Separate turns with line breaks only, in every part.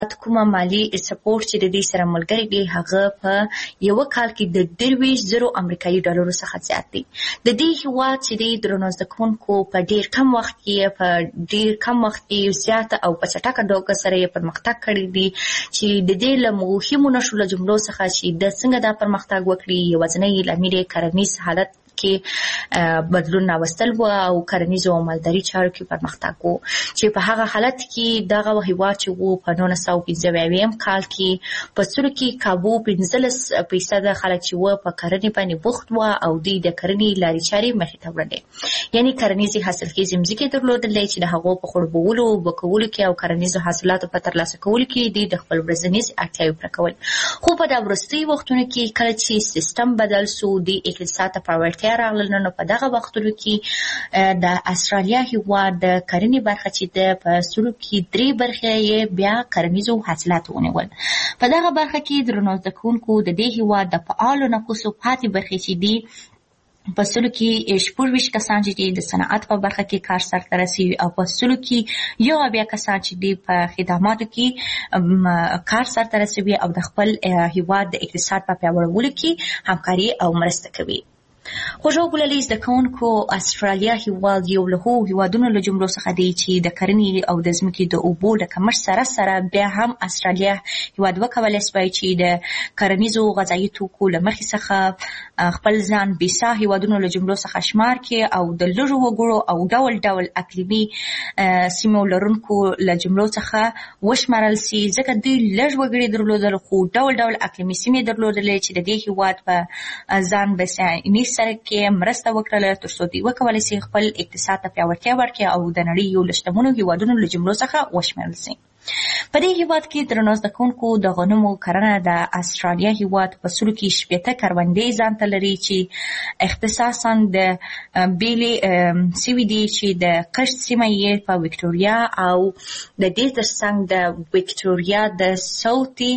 کومه مالی سپورټ چې د دې سره ملګری دی هغه په یو کال کې د 23,000 امریکایي ډالرو څخه زیات دی. د دې هیواد چې د درنو زده کوونکو په ډیر کم وخت کې زیات او په چټکه ډول سره یې پرمختګ کړی دی چې د دې له مهمو نښو له جملو څخه چې د څنګه دا پرمختګ وکړي یوازینی لامل یې کرنیز حالت کې بدلون راوستل و او کرنیزو او مالداري چارو کې پرمختګ و چې په هغه حالت کې دغه هیواد چې و په 1995 کال کې په سلو کې کابو 15% خلک چې و په کرنې باندې بوخت و او د کرنې لارې چارې مخې ته وړلې، یعنی کرنیزي حاصلخیزې ځمکې درلودلې چې د هغو په خړوبولو وبکولو کې او کرنیزو حاصلاتو په ترلاسه کولو کې د خپل ورځنیز اړتیاوې پوره کول. خو په دا وروستي وختونو کې کله چې سیستم بدل سو د اقتصاد په پیاوړتیا راغلل، نو په دغه وختونو کې د استرالیا هیواد د کرنې برخه چې د په سلو کې 3 برخې بیا کرنیزو حاصلات ونیول. په دغه برخه کې درنو زده کوونکو د دې هیواد د فعالو نفوسو پاتې برخې چې دي په سلو کې 24 کسان چې د صنعت په برخه کې کار سرته رسوي او په سلو کې یو بیا کسان چې په خدماتو کې کار سرته رسوي او د خپل هیواد د اقتصاد په پیاوړولو کې همکاري او مرسته کوي. خوشحال ګلالي زده کوونکو استرالیا هیواد یو له هیوادونو له جملو څخه دی چې د کرنې او د ځمکې د اوبو د کمښت سره بیا هم استرالیا هیواد وکولای شي چې د کرنیزو غذایي توکو له مخې څخه خپل ځان بېسا هیوادونو له جملو څخه شمار کړي او د لږو وګړو او ډول اقلیمي سیمو لرونکو له جملو څخه وشمارل شي، ځکه دوی لږ وګړي درلودل خو ډول اقلیمي سیمې درلودلې چې د دې هیواد په ځان بسیاینې سره کې مرسته وکړله ترڅو دوی وکولای شي خپل اقتصاد ته پیاوړتیا ورکړي او د نړۍ یو له شتمنو هیوادونو له جملو څخه وشمارل شي. په دې هیواد کې درنو زده کوونکو د غنمو کرنه د استرالیا هیواد په سلو کې 70 کروندې ځان ته لري چې اختصاصا د بیلې سوي دي چې د قشت سیمه یې په وکټوریا او د دې ترڅنګ د وکټوریا د سوتي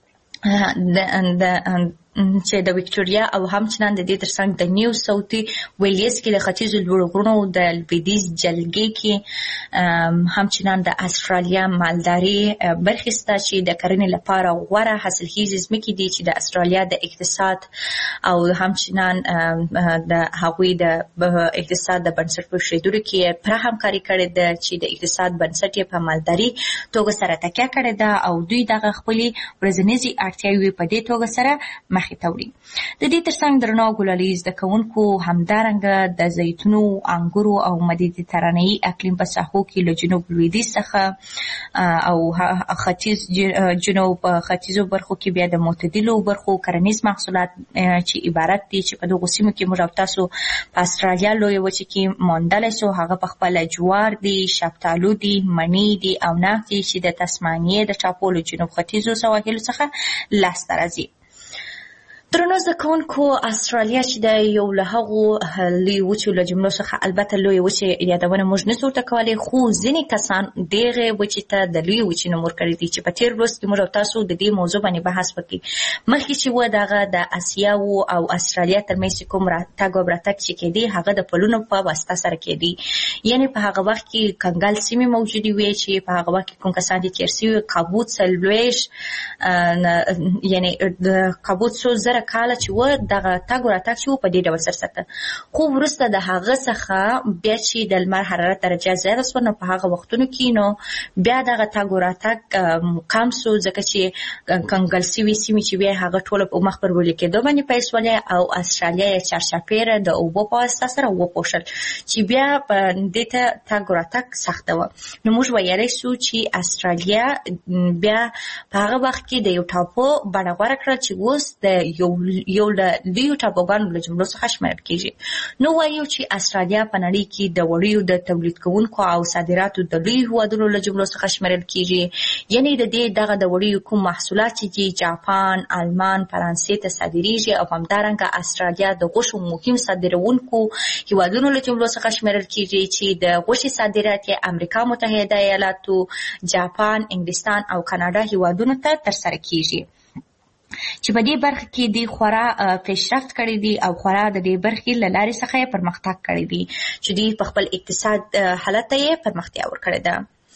چې د وکټوریا او همچنان د دې ترڅنګ د نیو ساوث ویلیز کې د ختیځو لوړو غرونو د لویدیځ جلګې کې همچنان د استرالیا مالداري برخې شته چې د کرنې لپاره غوره حاصلخیزې ځمکې دي چې د استرالیا د اقتصاد او همچنان د هغوی د اقتصاد د بنسټ په ایښودلو کې پوره همکاري کړې ده چې د اقتصاد بنسټ یې په مالداري توګه سره تکیه کړې ده او دوی دغه خپلې ورځنیزې اړتیاوې په دې توګه سره مخې ته وړي. د دې ترڅنګ درنو ګلالي زده کوونکو همدارنګه د زیتونو، انګورو او مدیترانه‌ایي اقلیم په ساحو کې له جنوب لویدیځ څخه او ختیځ جنوب ختیځو برخو کې بیا د معتدلو برخو کرنیز محصولات چې عبارت دي چې په دغو سیمو کې موږ او تاسو په استرالیا لویه وچه کې موندلی سو. هغه په خپله جوار دي، شفتالو دي، مڼې دي او ناک دي چې د تسمانیې د ټاپو له جنوب ختیځو سواحلو څخه لاسته راځي. درنو زده کوونکو استرالیا چې د یو له هغو لویو وچو له جملو څخه البته لویې وچې یادونه موږ نشو ورته کولی، خو ځینې کسان دغې وچې ته د لویې وچې نوم ورکړی دی چې په تېر لوست کې موږ او تاسو د دې موضوع باندې بحث وکړي. مخکې چې و دغه د اسیا او استرالیا ترمنځ کوم راتګ او براتګ چې کېدی هغه د پلونو په واسطه سره کېدی، یعنې په هغه وخت کې کنګل سیمې موجودې وې چې په هغه وخت کې کوم کسان چې تېر سوي کابو 40 یعنې د کابو 100 کاله چې و دغه تګ او راتګ چې و په دې ډول سرسته. خو وروسته د هغه څخه بیا چې د لمر حرارت درجه زیاته سوه نو په هغه وختونو کې نو بیا دغه تګ او راتګ کم سو، ځکه چې کنګل سوي سیمې چې بیا هغه ټوله په مخ پر وړل کېدو باندې پیل سولې او استرالیا یې چارچاپېره د اوبو په واسطه سره وپوښل چې بیا په دې ته تګ او راتګ سخته وه. نو موږ ویلی سو چې استرالیا بیا په هغه وخت کې د یو ټاپو بڼه غوره کړه چې اوس د یو له لویو ټاپوګانو له جملو څخه شمېرل کېږي. نو وایو چې استرالیا په نړۍ کې د وړیو د تولید کوونکو او صادراتو د لویو هېوادونو له جملو څخه شمېرل کېږي، یعنې د دې دغه د وړیو کوم محصولات چې دي جاپان، آلمان، فرانسې ته صادریږي او همدارنګه استرالیا د غوښو مهم صادروونکو هېوادونو له جملو څخه شمېرل کېږي چې د غوښې صادرات یې امریکا متحده ایالاتو، جاپان، انګلستان او کاناډا هېوادونو ته ترسره کېږي چې په دې برخه کې دی خورا پیشرفت کړی دی او خورا د دې برخې له لارې څخه یې پرمختګ کړی دی چې دی په خپل اقتصاد حالت یې پرمختیا ورکړې ده.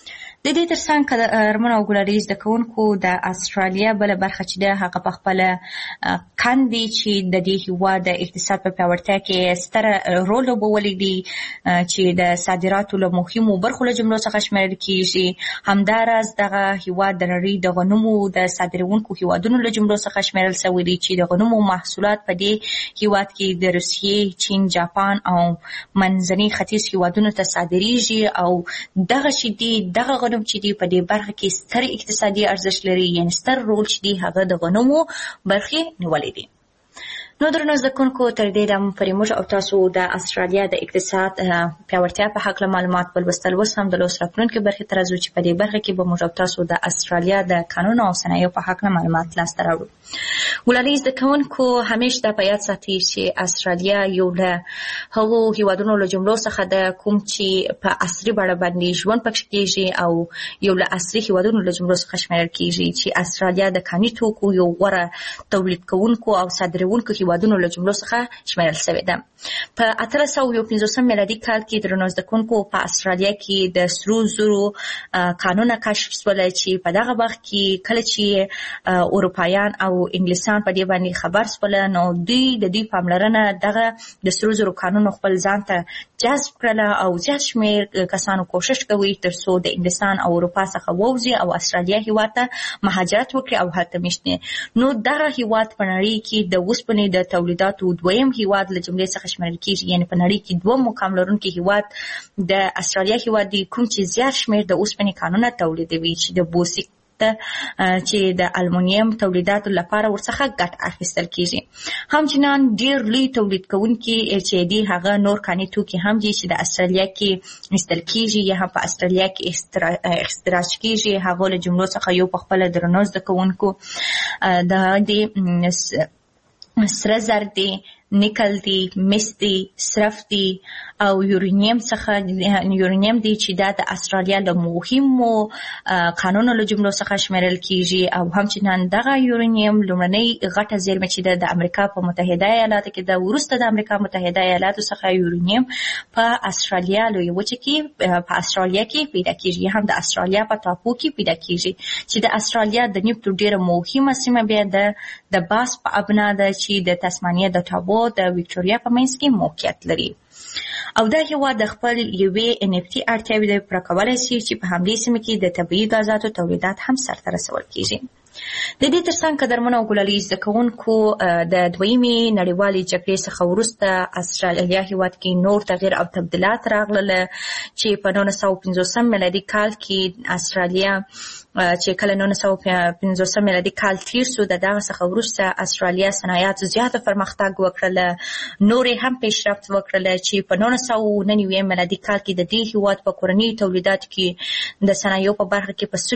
د دې ترڅنګ کارمن او ګلالي زده کوونکو د استرالیا بله برخه چې ده هغه په خپله کاندي چې د دې هېواد د اقتصاد په پیاوړتیا کې ستره رول لوبولی دی چې د صادراتو له مهمو برخو له جملو څخه شمیرل کیږي. همداراز دغه هېواد د نړۍ د غنمو د صادروونکو هېوادونو له جملو څخه شمیرل شوی دی چې د غنمو محصولات په دې هېواد کې د روسیې، چین، جاپان او منځني ختیځ هېوادونو ته صادریږي او دغه چې دی دغه غنم چې دی په دې برخه کې ستر اقتصادي ارزښت لري، یعنې ستر رول چې دی هغه د غنمو برخې نیولی دی. نو درنو زده کوونکو تر دې دمه پورې موږ او تاسو د استرالیا د اقتصاد پیاوړتیا په هکله معلومات ولوستل. اوس هم د لوست راتلونکې برخې ته راځو چې په دې برخه کې به موږ او تاسو د استرالیا د قانون او صنایعو په هکله معلومات لاسته راوړو. ګلالي زده کوونکو همیشه دا په یاد ساتي چې استرالیا یو له هغو هېوادونو له جملو څخه ده کوم چې په عصري بڼه باندې ژوند پکې کېږي او یو له عصري هېوادونو له جملو څخه شمیرل کېږي چې استرالیا د کاني توکو یو غوره تولید کوونکو او صادروونکو هېوادونو له جملو څخه شمیرل شوې ده. په 1850 میلادي کال کې درنو زده کوونکو په استرالیا کې د سرو زرو کانونه کشف شول چې په دغه وخت کې کله چې اروپایان او انګلیسان په دې باندې خبر شول نو دوی د دې پاملرنه دغه د سرو زرو کانونو خپل ځان ته جذب کړله او زیات شمیر کسانو کوشش کوي تر څو د انګلیسان او اروپا څخه ووځي او استرالیا هېواد ته مهاجرت وکړي او هلته مېشت. نو دغه هېواد په نړۍ کې د اوسپنې د تولیداتو دویم هېواد له جملې څخه شمیرل کېږي، یعنې په نړۍ کې دوم مقام لرونکی هېواد د استرالیا هېواد دی کوم چې زیات شمیر د اوسپنې کانونه تولیدوي چې د بوسیک چې د المونیم تولیداتو لپاره ورڅخه ګټه اخیستل کیږي. همچنان ډیر لوی تولید کوونکي چې دی هغه نور کاني توکي هم دي چې د استرالیا کې ایستل کیږي یا هم په استرالیا کې اختراج کیږي. هغه له جملو څخه یو په خپل درنو زده کوونکو د سره زر دی، نیکل دی، مس دی، صرف دی او یورانیم څخه یورانیم دی چې دا د استرالیا له مهمو کانونو له جملو څخه شمیرل کیږي او همچنان دغه یورانیم لومړنۍ غټه زیرمه چې د امریکا په متحده ایالاتو کې د وروسته د امریکا متحده ایالاتو څخه یورانیم په استرالیا لویه وچه کې په استرالیا کې پیدا کیږي، هم د استرالیا په ټاپو کې پیدا کیږي چې د استرالیا د نفټو ډیره مهمه سیمه بیا د باس په ابنا ده چې د تسمانیه د ټاپو د وکټوریا په منځ کې موقعیت لري او دا هېواد د خپل یوې نفتي اړتیاوې د پوره کولی شي چې په همدې سیمه کې د طبیعي ګازاتو تولیدات هم سرته رسول کیږي. د دې ترڅنګ قدرمنو او ګلالي زده کوونکو د دویمې نړیوالې جګړې څخه وروسته استرالیا هېواد کې نور تغییر او تبدیلات راغلل چې په 1950 میلادي کال کې استرالیا چې کله 1950 میلادي کال تیر شو دغه څخه وروسته استرالیا صنایعاتو زیاته پرمختګ وکړله، نورې هم پیشرفت وکړله چې په 1999 میلادي کال کې د دې هېواد په کورنیو تولیداتو کې د صنایعو په برخه کې په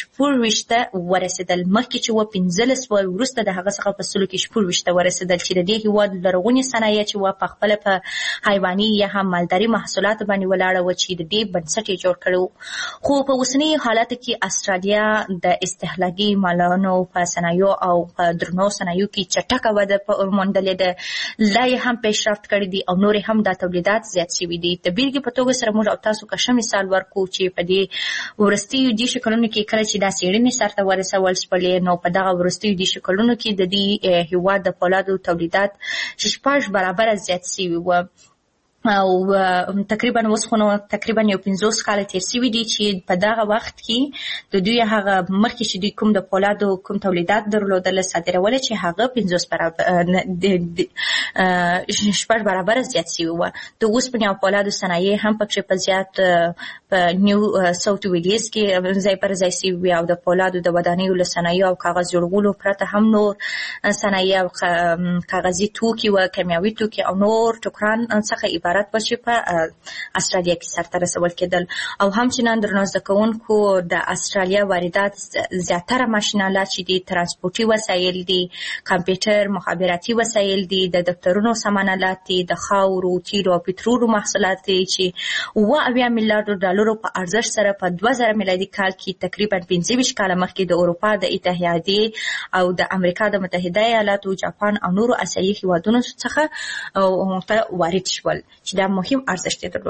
40% ورسېدل. مخکې چې 15 وروسته د هغه څخه په 40% ورسېدل چې د دې هېواد لرغونې صنایع چې په خپله په حیواني یا هم مالداري محصولاتو باندې ولاړه وه چې د دې بنسټ یې جوړ کړی. خو په اوسني حالاتو کې استرالیا د استهلاکي مالونو په صنایعو او په درنو صنایعو کې چټکه وده موندلې ده، لا یې هم پیشرفت کړی دی او نورې هم دا تولیدات زیات شوي دي. د بیلګې په توګه سره موږ او تاسو که ښه مثال ورکړو چې په دې وروستیو دېرشو کلونو کې کله چې دا څېړنې سرته ورسول شولې نو په دغه وروستیو دېرشو کلونو کې د دې هېواد د پولادو تولیدات 6 برابره زیات شوي وو او تقریبا اوس خو نو تقریبا یو 50 کاله تیر شوي دي چې په دغه وخت کې د دوی هغه مخکې چې دوی کوم د پولادو کوم تولیدات درلودل صادرول چې هغه 50 برابر 6 برابر زیات شوي وو. د اوسپنې او پولادو صنایع هم پکې په زیات په نیو ساوث ویلز کې ځای پر ځای شوي او د پولادو د ودانیو له صنایع او کاغذ جوړولو پرته هم نور صنایع او کاغذي توکي او کیمیاوي توکي او نور ټوکران څخه عبارت چې په استرالیا کې سرته رسول کېدل. او همچنان درنو زده کوونکو د استرالیا واردات زیاتره ماشینالات چې دي ترانسپورټي وسایل دي، کمپیوټر، مخابراتي وسایل دي، د دفترونو سامانالات دي، د خاورو، تیلو او پټرولو محصولات دي چې 80 میلیارډ ډالرو په ارزښت سره په 2000 میلادي کال کې تقریبا 25 کاله مخکې د اروپا د اتحادیې او د امریکا د متحده ایالاتو، جاپان او نورو اسیایي هېوادونو څخه وارد شول چې دا مهم ارزښت یې درلودي.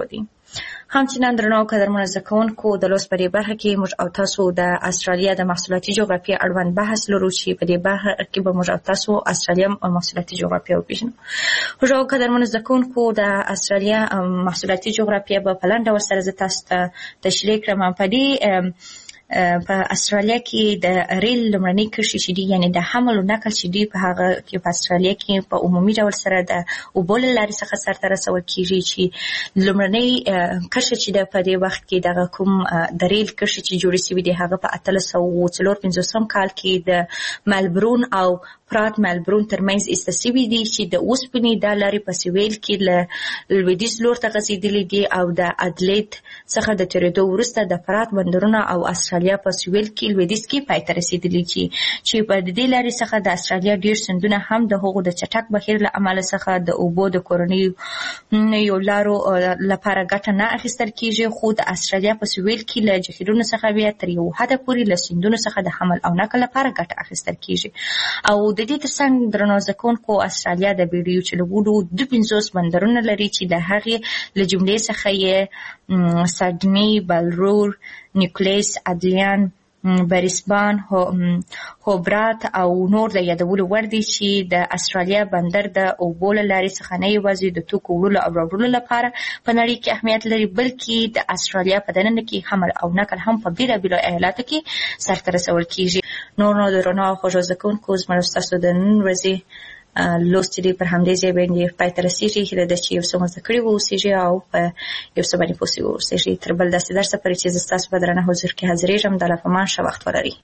همچنان درنو قدرمنو زده کوونکو د لوست په دې برخه کې موږ او تاسو د استرالیا د محصولاتي جغرافیې اړوند بحث لرو چې په دې برخه کې به موږ او تاسو استرالیا محصولاتي جغرافیه وپېژنو. موږ قدرمنو زده کوونکو د استرالیا محصولاتي جغرافیه به په لنډ ډول سره زه تاسو ته تشریح کړم. په دې په استرالیا کې د ریل لومړنۍ کرښې چې دي یعنې د حمل او نقل چې دي په هغه کې په استرالیا کې په عمومي ډول سره د اوبو له لارې څخه سرته رسول کېږي چې لومړنۍ کرښه چې ده په دې وخت کې دغه کوم د ریل کرښې چې جوړې شوي دي هغه په 1854 کال کې د ملبورن او پرات ملبورن ترمنځ ایسته شوي دي چې د اوسپنې دا لارې په سویل کې له لویدیځ لور ته غځېدلې دي او د ادلید څخه د تېرېدو وروسته د پرات بندرونه او استرالیا په سویل کې لویدیځ کې پای ته رسېدلي چې په دې لارې څخه د استرالیا ډېر سیندونه هم د هغو د چټک بهیر له امله څخه د اوبو د کورنیو لارو لپاره ګټه نه اخیستل کېږي، خو د استرالیا په سویل کې له جهیلونو څخه بیا تر یو حده پورې له سیندونو څخه د حمل او نقل لپاره ګټه اخیستل کېږي. او د دې ترڅنګ درنو زده کوونکو استرالیا د بیډیو چلولو 52 بندرونه لري چې د هغې له جملې څخه یې سډني، بلرور، نیوکلیس، ادلیان، بریسبان، هوبرات او نور د یادولو وړ دي چې د استرالیا بندر د اوبو له لارې څخه نه یوازې د توکو وړلو او راوړلو لپاره په نړۍ کې اهمیت لري بلکې د استرالیا په دننه کې حمل او نقل هم په بېلابېلو ایالاتو کې سرته رسول کېږي. نو درنو او خوږو زده کوونکو زما ستاسو د نن ورځې لوست چې دی پر همدې ځای باندې پای ته رسېږي. هیله ده چې یو څه مو زده کړي واوسېږي او په یو څه باندې پوه شوي واوسېږي. تر بل داسې درسه پورې چې زه ستاسو په درنه حضور کې حاضرېږم د الله په امان ښه وخت ولرئ.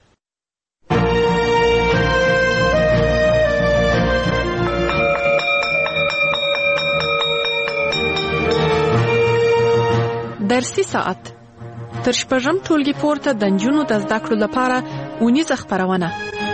درسي ساعت تر شپږم ټولګي پورته د نجونو د زده کړو لپاره اونیزه خپرونه.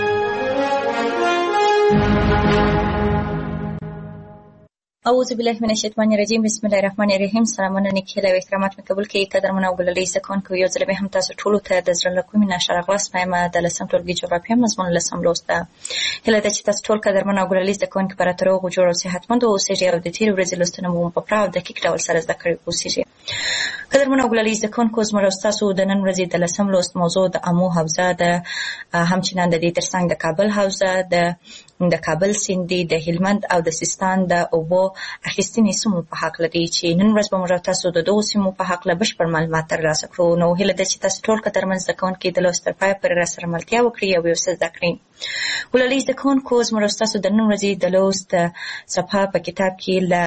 اعوذ بالله من الشیطان الرجیم. بسم الله الرحمن الرحیم. سلامونه نیکې هیلې او احترامات مې قبول کړئ. قدرمنو او ګلالۍ زده کوونکو، یو ځل بیا هم تاسو ټولو ته د زړه له کومې نه ښه راغلاست. وایم د 10م ټولګي جغرافیه مضمون 10م لوست ده. هیله ده چې تاسو ټول قدرمنو او ګلالۍ زده کوونکي په راته روغ جوړ او صحتمند واوسېږئ او د تېرې ورځې لوستونه مو په پوره او دقیق ډول سره زده کړي واوسېږئ. قدرمنو او ګلالۍ زده کوونکو، زموږ او ستاسو د نن ورځې د 10م لوست موضوع د امو حوزه ده. همچنان د دې ترڅنګ د کابل حوزه د کابل سیند دی، د هلمند او د سیستان د اوبو اخیستنې سیمو په هکله دی چې نن ورځ به موږ تاسو د دغو سیمو په هکله بشپړ معلومات ترلاسه کړو. نو هیله ده چې تاسو ټول قدرمن زده کوونکي د لوست تر پایه پورې راسره ملتیا وکړي او یو څه زده کړئ. ګلالۍ زده کوونکو، زموږ ستاسو د نن ورځې د لوست صفحه په کتاب کې له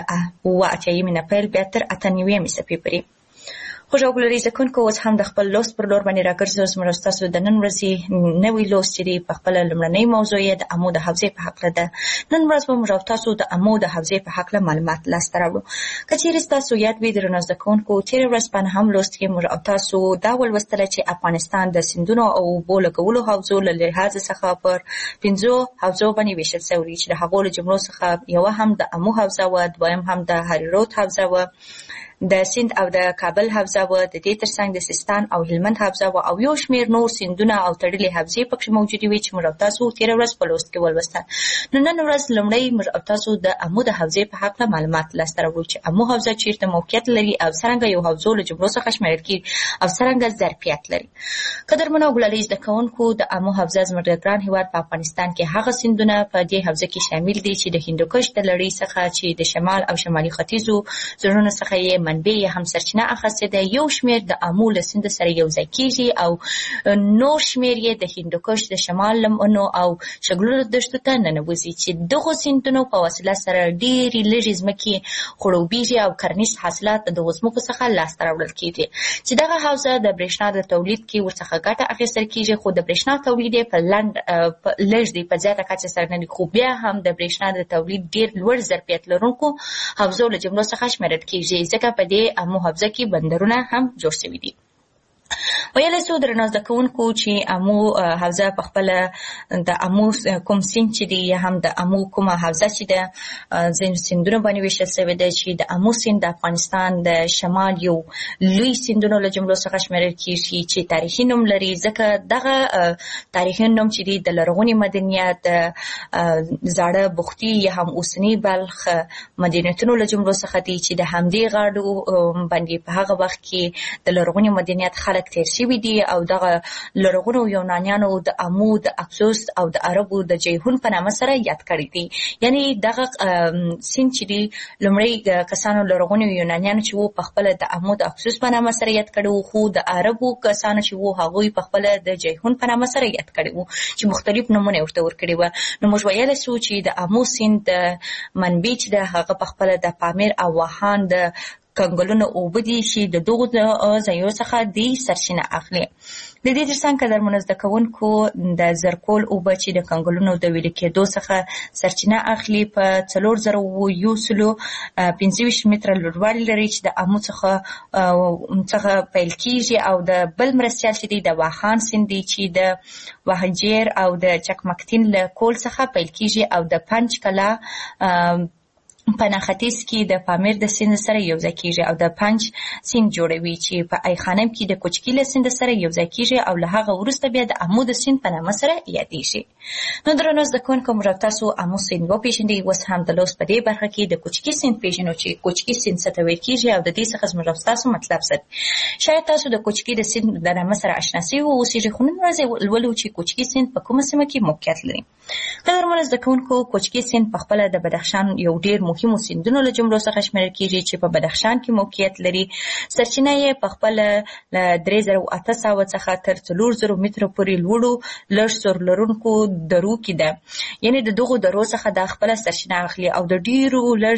88 نه پیل بیا تر 89 صفحې پورې. خوږ او ګلالۍ زده کوونکو، اوس هم د خپل لوست پر لور باندې راګرځو. زموږ ستاسو د نن ورځې نوی لوست چې دی په خپله لومړنۍ موضوع یې د امو د حوزې په هکله ده. نن ورځ به موږ تاسو د امو د حوزې په هکله معلومات لاسته راوړو. که چېرې ستاسو یاد وي درنو زده کوونکو، تېره ورځ په نهم لوست کې موږ تاسو دا ولوستله چې افغانستان د سیندونو او اوبو لګولو حوزو له لحاظ څخه پر 5 حوزو باندې ویشل شوي چې د هغو له جملو څخه یوه هم د امو حوزه وه، دویم هم د هریرود حوزه وه، د سیند او د کابل حوزه وه، د دې ترڅنګ د سیستان او هلمند حوزه وه او یو شمېر نور سیندونه او تړلې حوزې پکې موجودې وې چې موږ تاسو تېره ورځ په لوست کې ولوستل. نو نن ورځ لومړی موږ تاسو د امو د حوزې په هکله معلومات لاسته راوړو چې امو حوزه چیرته موقعیت لري او څرنګه یو حوزو له جملو څخه شمیرل کېږي او څرنګه ظرفیت لري. قدرمنو او ګلالۍ زده کوونکو، د امو حوزه زموږ د ګران هېواد په افغانستان کې هغه سیندونه په دې حوزه کې شامل دي چې د هندوکش د لړۍ څخه چې د شمال او شمالي ختیځو زړونو څخه یې منبع یې هم سرچینه اخیستې ده. یو شمېر د امو له سیند سره یو ځای کېږي او نور شمېر یې د هندوکش د شمال لمنو او شګلنو دښتو ته ننوځي چې دغو سیندونو په وسیله سره ډېرې لږې ځمکې خړوبېږي او کرنیز حاصلات د دغو ځمکو څخه لاسته راوړل کېږي چې دغه حوزه د برېښنا د تولید کې ورڅخه ګټه اخیستل کېږي، خو د برېښنا تولید یې په لږ دی، په زیاته کچه سره نه دی، خو بیا هم د برېښنا د تولید ډېر لوړ ظرفیت لرونکو حوزو له جملو څخه شمیرل کېږي ځکه په دې امو حوزه کې بندرونه هم جوړ شوي دي. ویلی سو درنو زده کوونکو چې امو حوزه په خپل د امو کوم سیند چې دی یا هم د امو کومه حوزه چې ده ځینو سیندونو باندې ویشل سوی ده چې د امو سیند د افغانستان د شمال یو لوی سیندونو له جملو څخه شمیرل کیږي چې تاریخي نوم لري، ځکه دغه تاریخي نوم چې دی د لرغوني مدنیت زاړه بختي یا هم اوسنی بلخ مدینتونو له جملو څخه دی چې د همدې غاړو باندې په هغه وخت کې د لرغوني مدنیت خلک تیر شوي دي او دغه لرغونو یونانیانو د امو د اکسوس او د عربو د جیهون په نامه سره یاد کړی دي. یعنی دغه سیند چې دی لومړی کسانو لرغونو یونانیانو چې وو په خپل د امو د اکسوس په نامه سره یاد کړو، خو د عربو کسانو چې وو هغوی په خپل د جیهون په نامه سره یاد کړو چې مختلف نومونه ورته ورکړي وو. نو موږ ویلی سو چې د امو سیند منبع چې ده هغه په خپل د پامیر او واخان د کنګلونو اوبه دي چې د دغو ځایونو څخه دی سرچینه اخلي. د دې ترڅنګ قدرمنو زده کوونکو د زرکول اوبه چې د کنګلونو د ویلې کېدو څخه سرچینه اخلي په 4125 متره لوړوالي لري چې د امو څخه پیل کیږي او د بل مرستیال چې دی د واخان سیند دی چې د وهجیر او د چکمکتین له کول څخه پیل کیږي او د پنج کلا په نختیځ کې د پامیر د سیند سره یو ځای کیږي او د پنج سیند جوړوي چې په ای خانم کې د کوچکي له سیند سره یو ځای کیږي او له هغه وروسته بیا د امو د سیند په نامه سره یادېږي. نو درنو زده کوونکو موږ تاسو امو سیند وپېژنئ. اوس هم د لوست په دې برخه کې د کوچکي سیند پېژنو چې کوچکي سیند څه ته ویل کیږي او د دې څخه زموږ تاسو مطلب څه. شاید تاسو د کوچکي د سیند د نامه سره آشنا سوي اوسئ، خو نن ورځ ولولو چې کوچکي سیند په کومه سیمه کې موقعیت لري. قدرمنو زده کوونکو کوچکي سیند په خپله د بدخشان یو ډېر مهمو سیندونو له جملو څخه شمیرل کیږي چې په بدخشان کې موقعیت لري. سرچینه یې په خپله له 3800 څخه تر 4000 مترو پورې لوړو لږ سور لرونکو درو کې ده. یعنې د دغو درو څخه د خپله سرچینه اخلي او د ډېرو لږ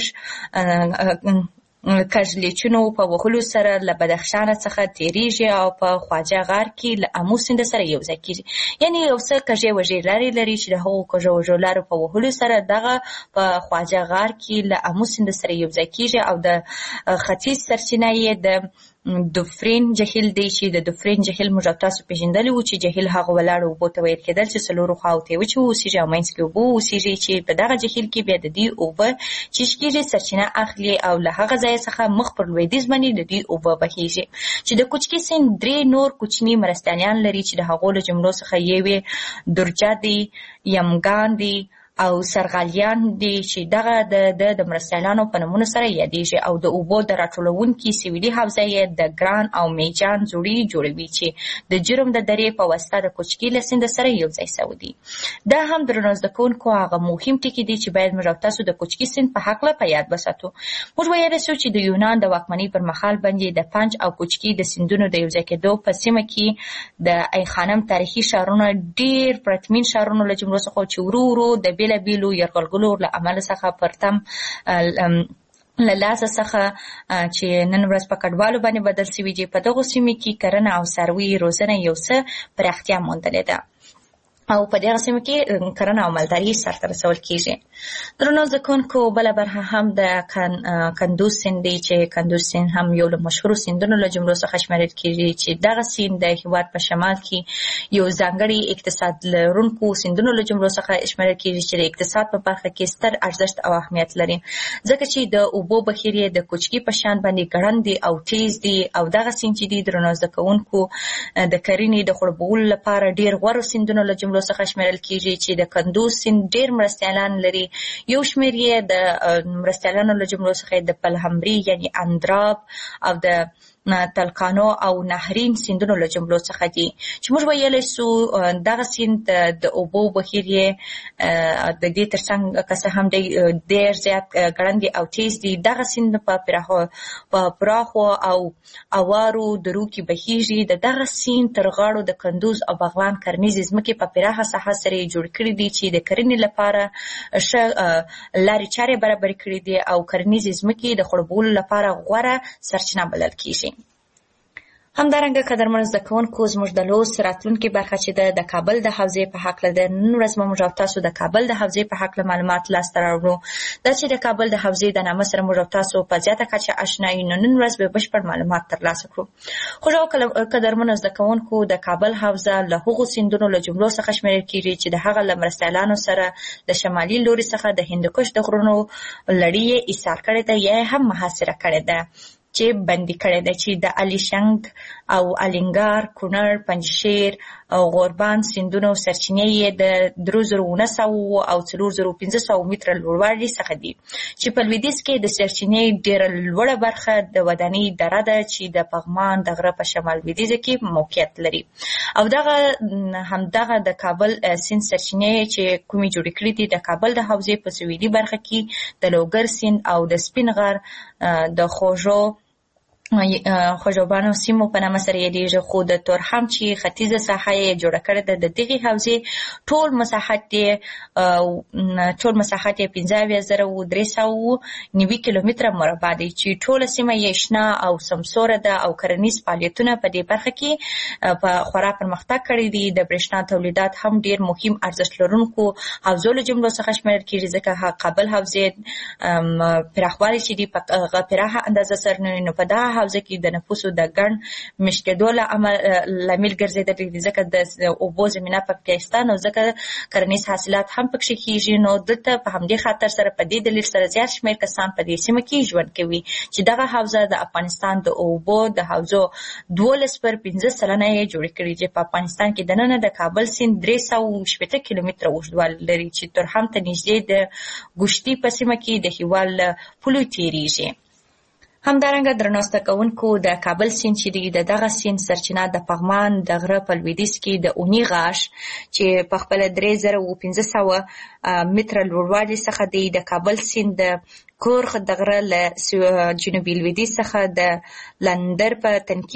کژلېچونو په وهلو سره له بدخشان څخه تیریږي او په خواجه غار کې له امو سیند سره یو ځای کیږي. یعنې یو څه کژې وژې لارې لري چې د هغو کژو وژو لارو په وهلو سره دغه په خواجه غار کې له امو سیند سره یو ځای کیږي او د ختیځ سرچینه یې د دوفرین جهیل دی چې د دوفرین جهیل موږ تاسو پېژندلی وو چې جهیل هغه ولاړو اوبو ته ویل کېدل چې څلورو خواو ته یې وچې واوسېږي او منځ کې اوبه واوسېږي چې په دغه جهیل کې بیا د دې اوبه چې کېږي سرچینه اخلي او له هغه ځایه څخه مخ پر لویدیځ باندې د دې اوبه بهیږي چې د کوچکي سیند 3 نور کوچني مرستیالان لري چې د هغو له جملو څخه یوې درجه دی، یمګان دی او سرغالیان دي چې دغه د مرستیالانو په نومونو سره یادېږي او د اوبو د راټولونکي سویلي حوزه یې د ګران او میجان زوړي جوړوي چې د جرم د درې په واسطه د کوچکي له سیند سره یو ځای سوي دي. دا هم درنو زده کوونکو هغه مهم ټکي دي چې باید موږ تاسو د کوچکي سیند په هکله په یاد وساتو. موږ ویلی سو چې د یونان د واکمنۍ پر مهال باندې د پنج او کوچکي د سیندونو د یو ځای کېدو په سیمه کې د ای خانم تاریخي ښارونه ډېر پرتمین ښارونو له جملو څخه چې ورو ورو د بیلابیلو یرغلګرو له امله څخه پرتم له لاسه څخه چې نن ورځ په کډوالو باندې بدل سوي دي. په دغو سیمو کې کرنه او څاروي روزنه یو څه پراختیا موندلې ده او په دغه سیمه کې کرنه او مالداري سرته رسول کیږي. درنو زده کوونکو بله برخه هم د کندوز سیند دی چې کندوز سیند هم یو له مشهورو سیندونو له جملو څخه شمیرل کیږي چې دغه سیند د هېواد په شمال کې یو ځانګړي اقتصاد لرونکو سیندونو له جملو څخه شمیرل کیږي چې د اقتصاد په برخه کې ستر ارزښت او اهمیت لري ځکه چې د اوبو بهیر یې د کوچکي په شان باندې ګړند دی او تیز دی او دغه سیند چې دی درنو زده کوونکو د کرنې د خړوبولو لپاره ډېر غوره سیندونو له جملو څخه شمیرل کیږي چې د کندوز سیند ډېر مرستیالان لري. یو شمېر یې د مرستیالانو له جملو څخه د پلهمبري یعنی اندراب او د تلکانو او نهرین سیندونو له جملو څخه دي چې موږ ویلی سو دغه سیند د اوبو بهیر یې د دې ترڅنګ که څه هم دی ډېر زیات ګړندی او تیز دی. دغه سیند په پراخو او اوارو درو کې بهیږي. د دغه سیند تر غاړو د کندوز او بغلان کرنیزې ځمکې په پراخه ساحه سره یې جوړ کړي دي چې د کرنې لپاره ښه لارې چارې برابرې کړي دي او کرنیزې ځمکې د خړوبولو لپاره غوره سرچینه بلل کیږي. همدارنګه قدرمنو زده کوونکو زموږ د لوست راتلونکي برخه چې د کابل د حوزې په هکله ده. نن ورځ موږ او تاسو د کابل د حوزې په هکله معلومات لاسته راوړو. دا چې د کابل د حوزې د نامه سره موږ او تاسو په زیاته کچه آشنا یو، نو نن ورځ به بشپړ معلومات ترلاسه کړو. خو قدرمنو زده کوونکو د کابل حوزه له هغو سیندونو له جملو څخه شمیرل کیږي چې د هغه له مرستیالانو سره د شمالي لوري څخه د هندوکش د غرونو لړۍ یې ایسار کړې ده یا هم محاصره کړې ده چې بندي کړې ده، چې د الیشنګ او الینګار، کونړ، پنجشیر او غوربند سیندونو سرچینې یې د 3900 او 4500 متره لوړوالي څخه دي، چې په لویدیځ کې د سرچینې ډېره لوړه برخه د ودانۍ دره ده چې د پغمان د غره په شمال لویدیځ کې موقعیت لري. او همدغه د کابل سیند سرچینې چې کومې جوړې کړې دي د کابل د حوزې په سویلي برخه کې د لوګر سیند او د سپین غر د خوږوبانو سیمو په نامه سره یادېږي. خو د تورخم چې ختیځه ساحه یې جوړه کړې ده د دغې حوزې ټول مساحت یې 15,390 کیلومتره مربع دی، چې ټوله سیمه یې شنه او سمسوره ده او کرنیز فعالیتونه په دې برخه کې په خورا پرمختګ کړی دي. د برېښنا تولیدات هم ډېر مهم ارزښت لرونکو حوزو له جملو څخه شمیرل کېږي، ځکه کابل حوزې پراخوالی چې دی په پراخه اندازه سره نو په دغه حوزه کې د نفوسو د ګڼ مشکېدو لامل ګرځېدلی دی، ځکه د اوبو زمینه په پاکستان او ځکه کرنیز حاصلات هم پکښې کېږي. نو دلته په همدې خاطر سره په دې دلیل سره زیات شمېر کسان په دې سیمه کې ژوند کوي، چې دغه حوزه د افغانستان د اوبو د حوزو 12.5% یې جوړې کړي، چې په افغانستان کې دننه د کابل سیند 380 کیلومتره اوږدوالی لري، چې تورخم ته نږدې د ګوشتي په سیمه کې د هېواد له پولو تېرېږي. همدارنګه درنو زده کوونکو د کابل سیند چې دی د دغه سیند سرچینه د پغمان د غره په لویدیځ کې د اونی غاښ چې په خپله 3500 متره لوړوالي څخه دی. د کابل سیند د کورخ د غره له جنوبي لویدیځ څخه د لندر په تنکي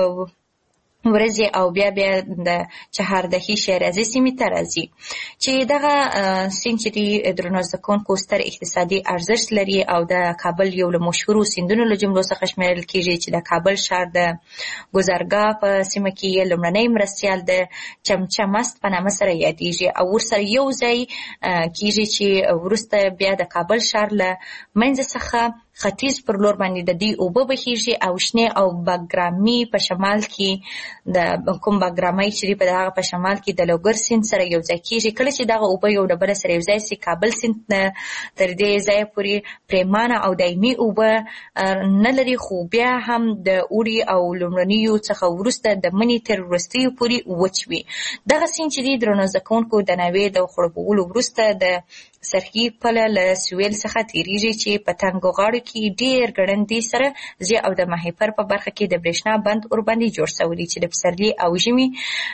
ورځي او بیا د چهاردهي شیرازي سیمې ته راځي، چې دغه سیند چې دی درنو زده کوونکو ستر اقتصادي ارزښت لري او د کابل یو له مشهورو سیندونو له جملو څخه شمیرل کېږي، چې د کابل ښار د ګذرګاه په سیمه کې یې لومړنی مرستیال د چمچمست په نامه سره یادېږي او ورسره یو ځای کېږي، چې وروسته بیا د کابل ښار له منځ څخه ختیځ پر لور باندې د دې اوبه بهیږي او شنې او باګرامي په شمال کې د کوم باګرامي چې په دغه په شمال کې د لوګر سیند سره یو ځای کېږي. کله چې دغه اوبه یو له بل سره یو ځای سي کابل سیند تر دې ځایه پورې پریمانه او دایمي اوبه نه لري، خو بیا هم د اوړي او لومړنیو څخه وروسته د مني تر وروستیو پورې وچ وي. دغه سیند چې دی درنو زده کوونکو د ناوې د خړوبولو وروسته د سرخي پله له سویل څخه تېرېږي، چې په تنګو غاړو کې ډېر ګړندي سره ځي او د ماهیپر په برخه کې د برېښنا بند ورباندې جوړ شوی دی، چې د پسرلي او ژمي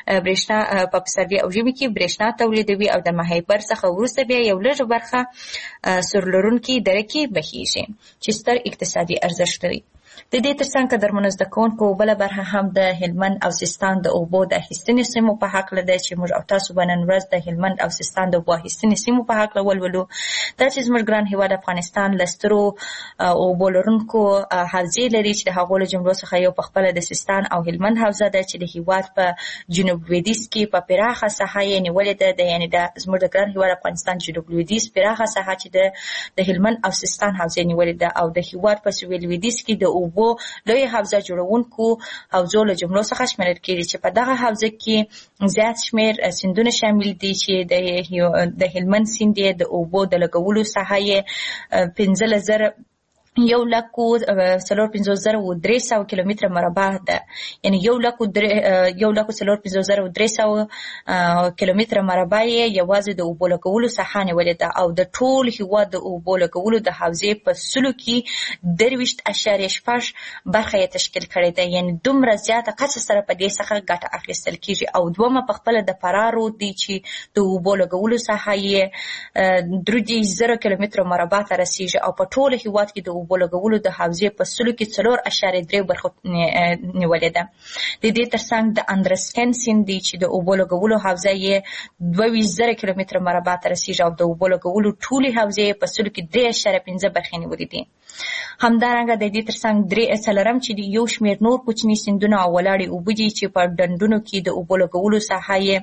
کې برېښنا تولیدوي او د ماهیپر څخه وروسته بیا یو لږه برخه سورلرونکي دره کې بهیږي، چې ستر اقتصادي ارزښت لري. د دې ترڅنګ قدرمنو زده کوونکو بله برخه هم د هلمند او سیستان د اوبو د اخیستنې سیمو په هکله ده، چې موږ او تاسو به نن ورځ د هلمند او سیستان د اوبو اخیستنې سیمو په هکله ولولو. دا چې زموږ ګران هېواد افغانستان له سترو اوبو لرونکو حوزې لري، چې د هغو له جملو څخه یو په خپله د سیستان او هلمند حوزه ده، چې د هېواد په جنوب لویدیځ کې په پراخه ساحه یې نیولې ده، یعنې د زموږ د ګران هېواد افغانستان جنوب لویدیځ پراخه ساحه چې د هلمند او سیستان حوزې نیولې ده، او د هېواد په سویل لویدیځ کې د اوبو لوی حوزه جوړونکو حوزو له جملو څخه شمیرل کېږي، چې په دغه حوزه کې زیات شمېر سیندونه شامل دي، چې د هلمند سیند د اوبو د لګولو ساحه یې 1,04,300 کیلومتره مربع ده، یعنی 1,04,300 کیلومتره مربع یې یوازې د اوبو لګولو ساحه نیولې ده، او د ټول هېواد د اوبو لګولو د حوزې په سلو کې 23.6 برخه یې تشکیل کړې ده، یعنی دومره زیاته کچه سره په دې څخه ګټه اخیستل کېږي. او دومره په خپله د فراه رود دی چې د اوبو لګولو ساحه یې 3,000 کیلومتره مربع ته رسېږي، او په ټول هېواد کې د اوبو اوبو لګولو د حوزې په سلو کې 4.3 برخه نیولې ده. د دې ترڅنګ د اندرسکن سیند دی چې د اوبو لګولو حوزه یې 22,000 کیلومتره مربع ته رسیږي او د اوبو لګولو ټولې حوزې په سلو کې 3.15 برخې نیولې دي. همدارنګه د دې ترڅنګ 3 چې یو شمېر نور کوچني سیندونه او ولاړې اوبه دي چې په ډنډونو کې د اوبو لګولو ساحه یې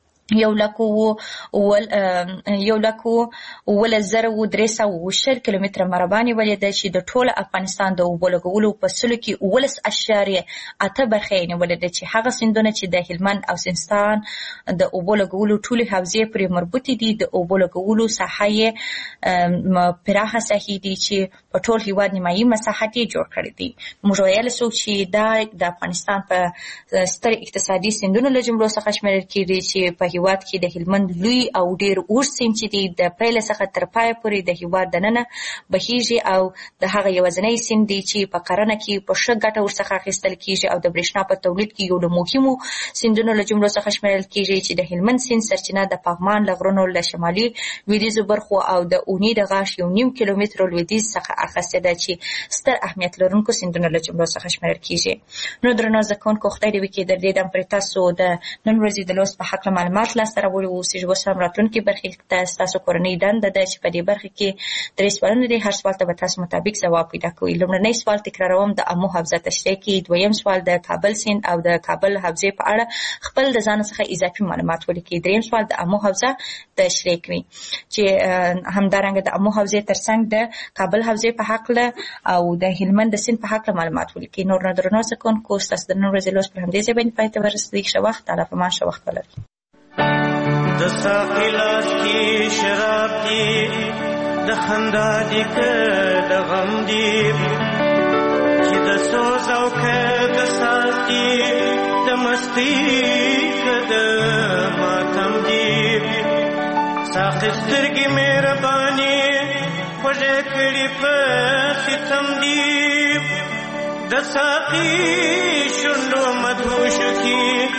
1,13,000 کیلومتره مربع نیولې ده چې د ټول افغانستان د اوبو لګولو په سلو کې 19.8 برخې نیولې ده چې هغه سیندونه چې د هلمند او سیستان د اوبو لګولو ټولې حوزې پرې مربوطې دي د اوبو لګولو ساحه یې پراخه ساحې دي چې په ټول هیواد نیمایي مساحت یې جوړ کړی دي. موږ ویلی سو چې دا د افغانستان په ستر اقتصادي سیندونو له جملو څخه شمیرل کېږي چې په هیواد کې د هلمند لوی او ډیر اوږد سیند چې دی د پیل څخه تر پای پورې د هیواد دننه بهیږي او د هغه یوازینی سیند دی چې په کرنه کې په ښه ګټه ورڅخه اخیستل کېږي او د برېښنا په تولید کې یو له مهمو سیندونو له جملو څخه شمیرل کېږي چې د هلمند سیند سرچینه د پغمان له غرونو له شمالي لویدیځو برخو او د اونۍ د غاښ 1.5 کیلومتره لویدیځ څخه اخیستې ده چې ستر اهمیت لرونکو سیندونو له جملو څخه شمیرل کېږي. نو درنو زده کوونکو خدای دې وکړي د دې دم پرې تاسو د نن ورځې د لوست په هکله معلومات لاسته راوړي اوسئ. اوس هم راتلونکي برخې ته ستاسو کورنۍ دنده ده چې په دې برخه کې 3 سوالونه دي. هر سوال ته به تاسو مطابق ځواب پیدا کوئ. لومړنی سوال تکراروم د امو حوزه تشریح کوي. دویم سوال د کابل سیند او د کابل حوزې په اړه خپل د ځان څخه اضافي معلومات ولیکئ. دریم سوال د امو حوزه تشریح کوي چې همدارنګه د امو حوزې ترڅنګ د کابل حوزې په هکله او د هلمند د سیند په هکله معلومات ولیکئ. نور نه درنو زده کوونکو ستاسو د نن ورځې لوست پر همدې ځای باندې پای ته ورسېدی. ښه وخت تعالی په ما ښه وخت ولرئ.
د ساقي لاس کې شراب دي د خندا دي که د غم دي چې د سوز او که د ساز دي د مستۍ که د ماتم دي ساقي سترګې مهرباني خوږې کړي په ستم دي د ساقي شونډو مدهوشو کې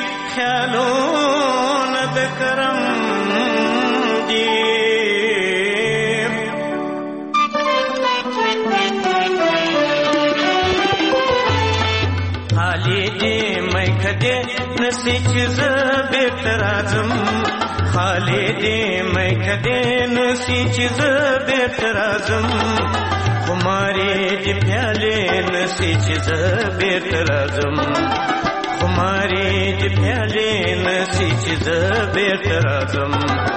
خیالونه د کرم دي خالی دې میکه دې نسی چې زه بیرته راځم خالی دې میکه دې نسی چې زه بیرته راځم خمارې دې پیالې نسی چې زه بیرته راځم خمارې دې پیالې نسی چې زه بیرته راځم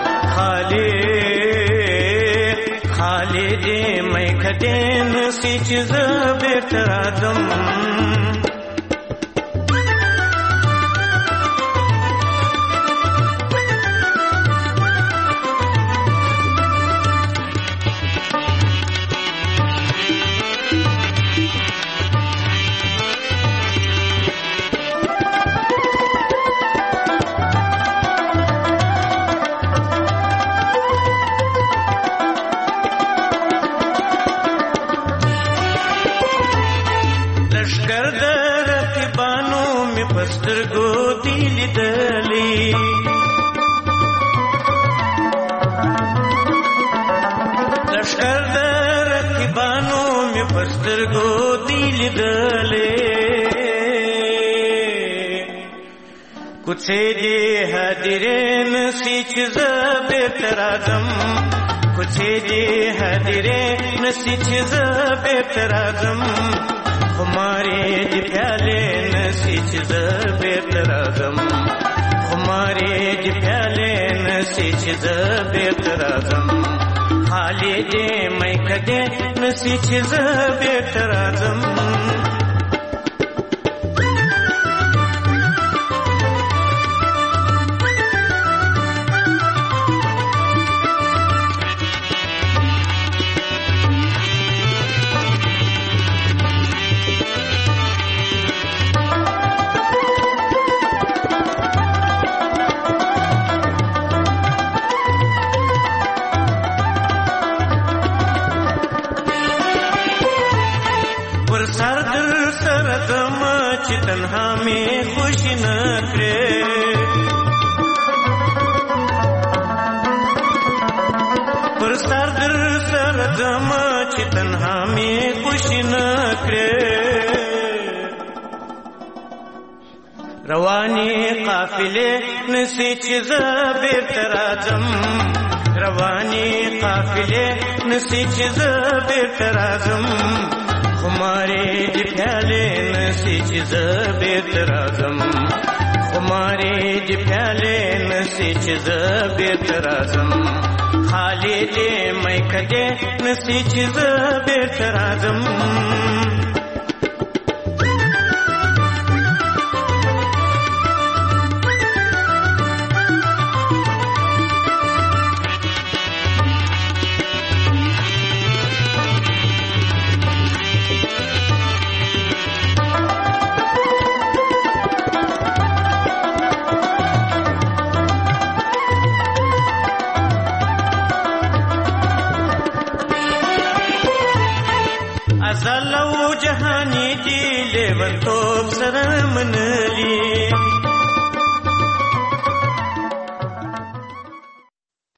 خالی دې میکه دې نسی چې زه بیرته راځم کوڅې دې هدیرې نسی چې زه بیرته راځم کوڅې دې هدیرې نسی چې زه بیرته راځم خمارې دې پیالې نسی چې زه بیرته راځم خمارې دې پیالې نسی چې زه بیرته راځم خالی دې میکه دې نسی چې زه بیرته راځم تنها می خوش نکړې پر سر در سر دم چې تنها می خوشی نکړې رواني قافلې نسی چې زه بیرته راځم رواني قافلې نسی چې زه بیرته راځم خمارې دې پیالې نسی چې زه بیرته راځم خمارې دې پیالې نسی چې زه بیرته راځم خالي دې میکه دې نسی چې زه بیرته راځم ازل او جهانی دی لیونتوب سره منلی